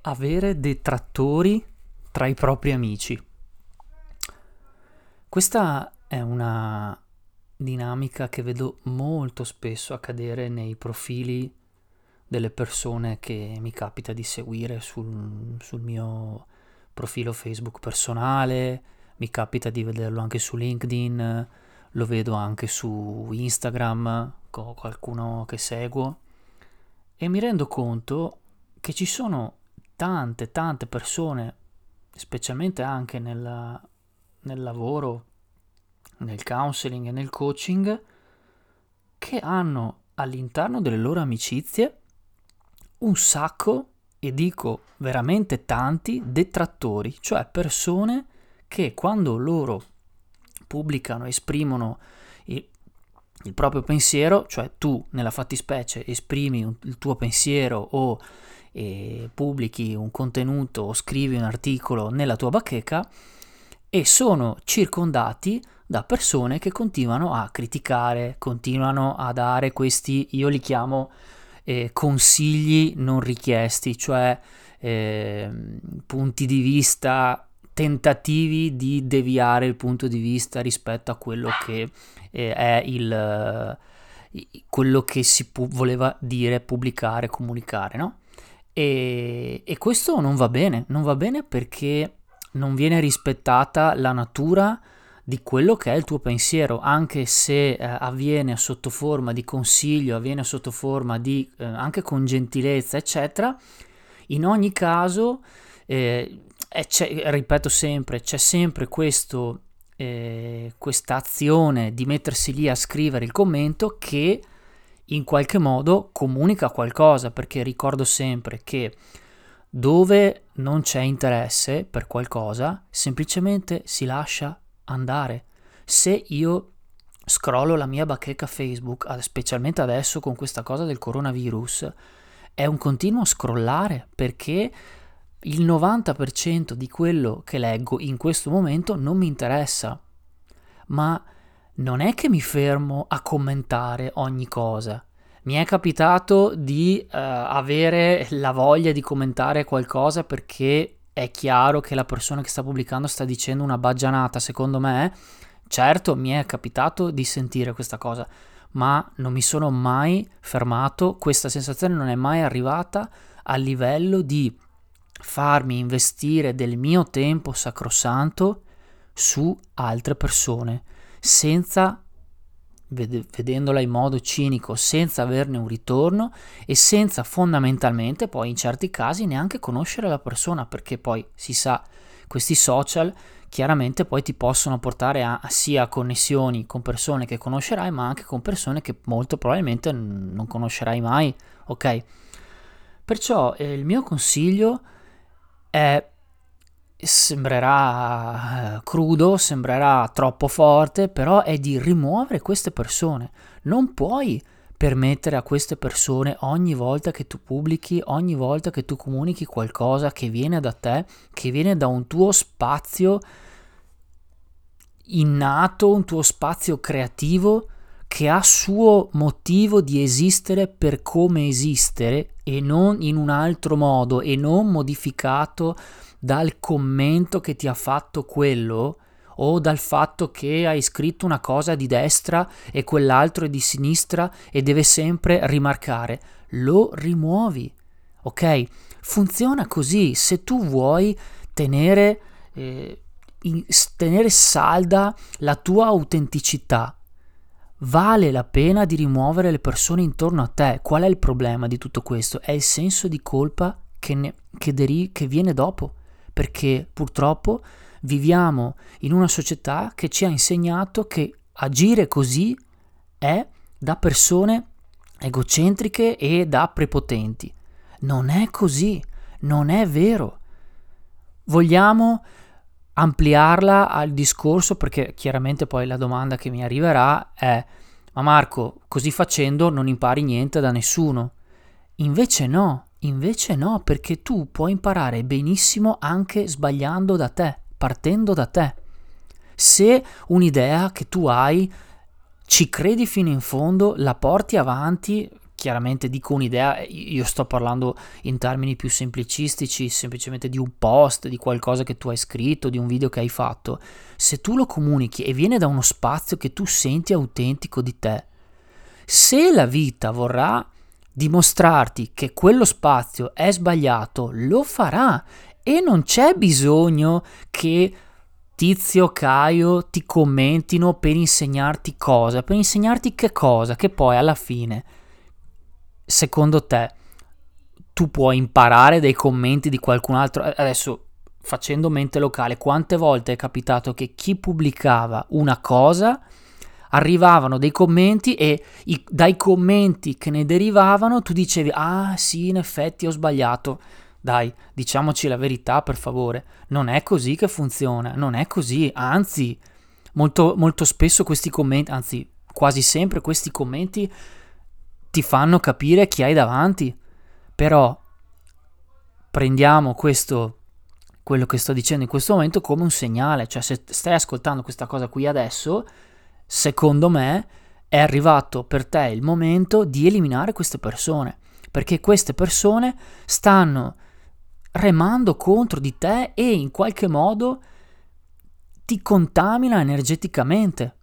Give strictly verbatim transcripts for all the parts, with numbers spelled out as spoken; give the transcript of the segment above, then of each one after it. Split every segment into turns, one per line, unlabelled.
avere detrattori tra i propri amici. Questa è una dinamica che vedo molto spesso accadere nei profili delle persone che mi capita di seguire sul, sul mio profilo Facebook personale, mi capita di vederlo anche su LinkedIn, lo vedo anche su Instagram con qualcuno che seguo e mi rendo conto che ci sono tante tante persone, specialmente anche nella- nel lavoro, nel counseling e nel coaching, che hanno all'interno delle loro amicizie un sacco, e dico veramente tanti, detrattori, cioè persone che quando loro pubblicano, esprimono il, il proprio pensiero, cioè tu nella fattispecie esprimi un- il tuo pensiero o eh, pubblichi un contenuto o scrivi un articolo nella tua bacheca e sono circondati da persone che continuano a criticare, continuano a dare questi, io li chiamo eh, consigli non richiesti, cioè eh, punti di vista, tentativi di deviare il punto di vista rispetto a quello che eh, è il, eh, quello che si pu- voleva dire, pubblicare, comunicare, no? E, e questo non va bene, non va bene perché non viene rispettata la natura di quello che è il tuo pensiero, anche se eh, avviene sotto forma di consiglio, avviene sotto forma di eh, anche con gentilezza, eccetera. In ogni caso, eh, e c'è- ripeto sempre, c'è sempre questo, eh, questa azione di mettersi lì a scrivere il commento che in qualche modo comunica qualcosa, perché ricordo sempre che dove non c'è interesse per qualcosa, semplicemente si lascia andare. Se io scrollo la mia bacheca Facebook, ad- specialmente adesso con questa cosa del coronavirus, è un continuo scrollare perché il novanta per cento di quello che leggo in questo momento non mi interessa, ma non è che mi fermo a commentare ogni cosa. Mi è capitato di eh, avere la voglia di commentare qualcosa perché è chiaro che la persona che sta pubblicando sta dicendo una baggianata, secondo me. Certo, mi è capitato di sentire questa cosa, ma non mi sono mai fermato, questa sensazione non è mai arrivata a livello di farmi investire del mio tempo sacrosanto su altre persone, senza, vedendola in modo cinico, senza averne un ritorno e senza fondamentalmente poi in certi casi neanche conoscere la persona, perché poi si sa, questi social chiaramente poi ti possono portare a, a sia connessioni con persone che conoscerai, ma anche con persone che molto probabilmente non conoscerai mai, ok? Perciò eh, il mio consiglio è, sembrerà eh, crudo, sembrerà troppo forte, però è di rimuovere queste persone. Non puoi permettere a queste persone ogni volta che tu pubblichi, ogni volta che tu comunichi qualcosa che viene da te, che viene da un tuo spazio innato, un tuo spazio creativo che ha suo motivo di esistere per come esistere e non in un altro modo e non modificato dal commento che ti ha fatto quello o dal fatto che hai scritto una cosa di destra e quell'altro è di sinistra e deve sempre rimarcare. Lo rimuovi, ok? Funziona così. Se tu vuoi tenere, eh, in, tenere salda la tua autenticità, vale la pena di rimuovere le persone intorno a te. Qual è il problema di tutto questo? È il senso di colpa che, ne, che, deri, che viene dopo, perché purtroppo viviamo in una società che ci ha insegnato che agire così è da persone egocentriche e da prepotenti. Non è così, non è vero. Vogliamo ampliarla al discorso, perché chiaramente poi la domanda che mi arriverà è: ma Marco, così facendo non impari niente da nessuno? Invece no, invece no, perché tu puoi imparare benissimo anche sbagliando da te, partendo da te. Se un'idea che tu hai ci credi fino in fondo, la porti avanti, chiaramente dico un'idea, io sto parlando in termini più semplicistici, semplicemente di un post, di qualcosa che tu hai scritto, di un video che hai fatto. Se tu lo comunichi e viene da uno spazio che tu senti autentico di te, se la vita vorrà dimostrarti che quello spazio è sbagliato, lo farà, e non c'è bisogno che Tizio, Caio ti commentino per insegnarti cosa, per insegnarti che cosa, che poi alla fine, secondo te, tu puoi imparare dai commenti di qualcun altro. Adesso, facendo mente locale, quante volte è capitato che chi pubblicava una cosa, arrivavano dei commenti e i, dai commenti che ne derivavano tu dicevi: ah sì, in effetti ho sbagliato. Dai, diciamoci la verità, per favore, non è così che funziona, non è così, anzi, molto, molto spesso questi commenti, anzi, quasi sempre questi commenti ti fanno capire chi hai davanti. Però prendiamo questo, quello che sto dicendo in questo momento, come un segnale. Cioè, se stai ascoltando questa cosa qui adesso, secondo me è arrivato per te il momento di eliminare queste persone, perché queste persone stanno remando contro di te e in qualche modo ti contamina energeticamente.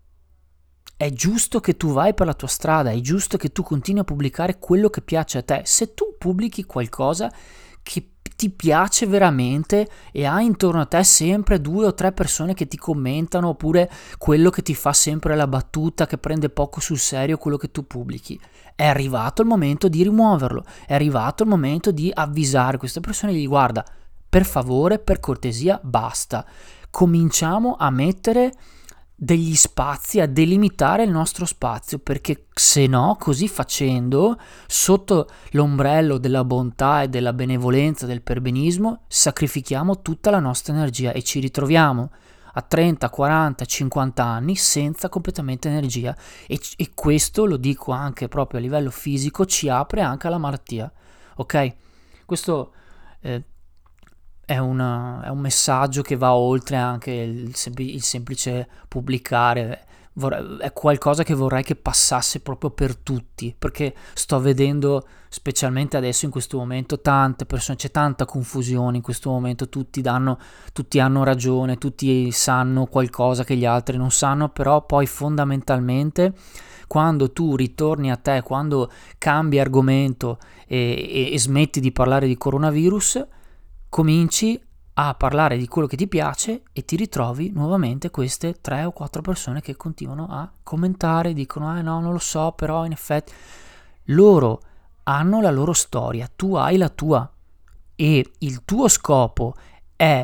È giusto che tu vai per la tua strada, è giusto che tu continui a pubblicare quello che piace a te. Se tu pubblichi qualcosa che ti piace veramente e hai intorno a te sempre due o tre persone che ti commentano, oppure quello che ti fa sempre la battuta, che prende poco sul serio quello che tu pubblichi, è arrivato il momento di rimuoverlo, è arrivato il momento di avvisare queste persone e gli: guarda, per favore, per cortesia, basta, cominciamo a mettere degli spazi, a delimitare il nostro spazio, perché se no, così facendo, sotto l'ombrello della bontà e della benevolenza, del perbenismo, sacrifichiamo tutta la nostra energia e ci ritroviamo a trenta, quaranta, cinquanta anni senza completamente energia, e, e questo, lo dico anche proprio a livello fisico, ci apre anche alla malattia, ok? Questo eh, È, una, è un messaggio che va oltre anche il, sempl- il semplice pubblicare. Vorrei, è qualcosa che vorrei che passasse proprio per tutti, perché sto vedendo, specialmente adesso in questo momento, tante persone, c'è tanta confusione in questo momento, tutti danno, tutti hanno ragione, tutti sanno qualcosa che gli altri non sanno, però poi fondamentalmente quando tu ritorni a te, quando cambi argomento e, e, e smetti di parlare di coronavirus, cominci a parlare di quello che ti piace e ti ritrovi nuovamente queste tre o quattro persone che continuano a commentare, dicono: eh no, non lo so, però in effetti loro hanno la loro storia, tu hai la tua, e il tuo scopo è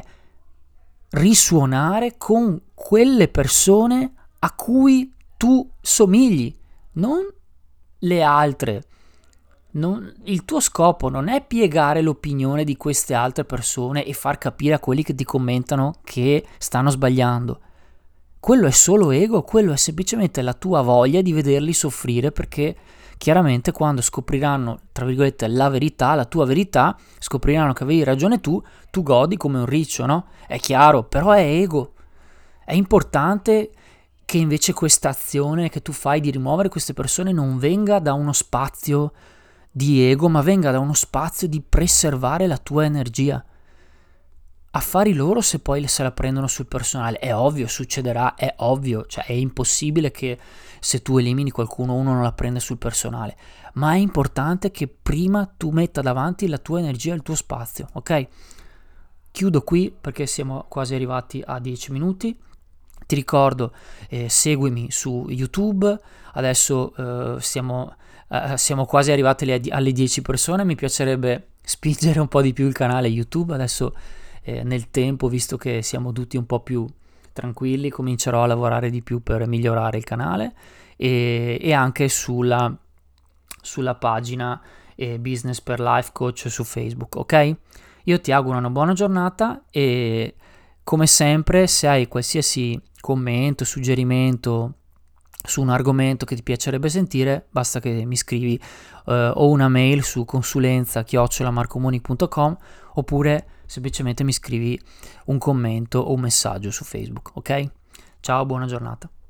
risuonare con quelle persone a cui tu somigli, non le altre. Non, il tuo scopo non è piegare l'opinione di queste altre persone e far capire a quelli che ti commentano che stanno sbagliando. Quello è solo ego, quello è semplicemente la tua voglia di vederli soffrire, perché chiaramente quando scopriranno, tra virgolette, la verità, la tua verità, scopriranno che avevi ragione tu, tu godi come un riccio, no? È chiaro, però è ego. È importante che invece questa azione che tu fai di rimuovere queste persone non venga da uno spazio di ego, ma venga da uno spazio di preservare la tua energia. Affari loro se poi se la prendono sul personale, è ovvio, succederà, è ovvio, cioè è impossibile che se tu elimini qualcuno uno non la prenda sul personale, ma è importante che prima tu metta davanti la tua energia e il tuo spazio, ok? Chiudo qui perché siamo quasi arrivati a dieci minuti. Ti ricordo, eh, seguimi su YouTube, adesso eh, siamo, eh, siamo quasi arrivati alle, alle dieci persone, mi piacerebbe spingere un po' di più il canale YouTube, adesso eh, nel tempo, visto che siamo tutti un po' più tranquilli, comincerò a lavorare di più per migliorare il canale, e, e anche sulla, sulla pagina eh, Business per Life Coach su Facebook, ok? Io ti auguro una buona giornata e come sempre, se hai qualsiasi commento, suggerimento su un argomento che ti piacerebbe sentire, basta che mi scrivi eh, o una mail su consulenza chiocciola marcomuni punto com, oppure semplicemente mi scrivi un commento o un messaggio su Facebook, ok? Ciao, buona giornata.